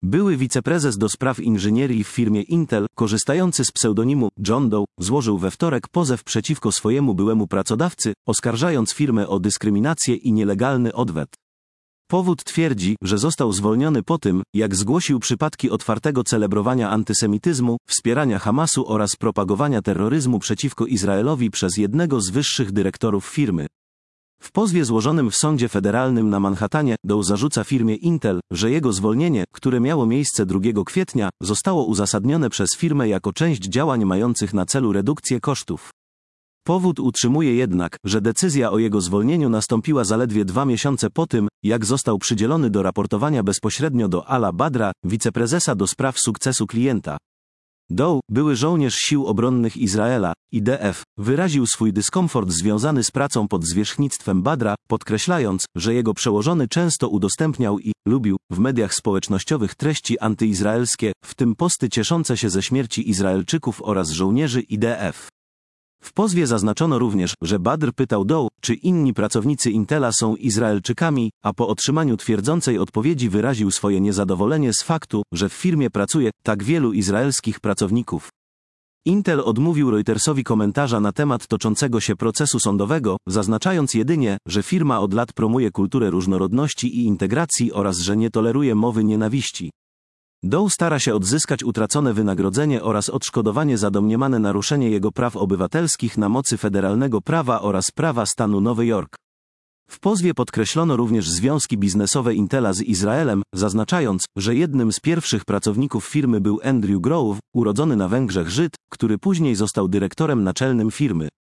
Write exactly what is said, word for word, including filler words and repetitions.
Były wiceprezes do spraw inżynierii w firmie Intel, korzystający z pseudonimu John Doe, złożył we wtorek pozew przeciwko swojemu byłemu pracodawcy, oskarżając firmę o dyskryminację i nielegalny odwet. Powód twierdzi, że został zwolniony po tym, jak zgłosił przypadki otwartego celebrowania antysemityzmu, wspierania Hamasu oraz propagowania terroryzmu przeciwko Izraelowi przez jednego z wyższych dyrektorów firmy. W pozwie złożonym w sądzie federalnym na Manhattanie, Doe zarzuca firmie Intel, że jego zwolnienie, które miało miejsce drugiego kwietnia, zostało uzasadnione przez firmę jako część działań mających na celu redukcję kosztów. Powód utrzymuje jednak, że decyzja o jego zwolnieniu nastąpiła zaledwie dwa miesiące po tym, jak został przydzielony do raportowania bezpośrednio do Ala Badra, wiceprezesa do spraw sukcesu klienta. Doe, były żołnierz Sił Obronnych Izraela, I D F, wyraził swój dyskomfort związany z pracą pod zwierzchnictwem Badra, podkreślając, że jego przełożony często udostępniał i lubił w mediach społecznościowych treści antyizraelskie, w tym posty cieszące się ze śmierci Izraelczyków oraz żołnierzy I D F. W pozwie zaznaczono również, że Badr pytał Doe, czy inni pracownicy Intela są Izraelczykami, a po otrzymaniu twierdzącej odpowiedzi wyraził swoje niezadowolenie z faktu, że w firmie pracuje tak wielu izraelskich pracowników. Intel odmówił Reutersowi komentarza na temat toczącego się procesu sądowego, zaznaczając jedynie, że firma od lat promuje kulturę różnorodności i integracji oraz że nie toleruje mowy nienawiści. Doe stara się odzyskać utracone wynagrodzenie oraz odszkodowanie za domniemane naruszenie jego praw obywatelskich na mocy federalnego prawa oraz prawa stanu Nowy Jork. W pozwie podkreślono również związki biznesowe Intela z Izraelem, zaznaczając, że jednym z pierwszych pracowników firmy był Andrew Grove, urodzony na Węgrzech Żyd, który później został dyrektorem naczelnym firmy.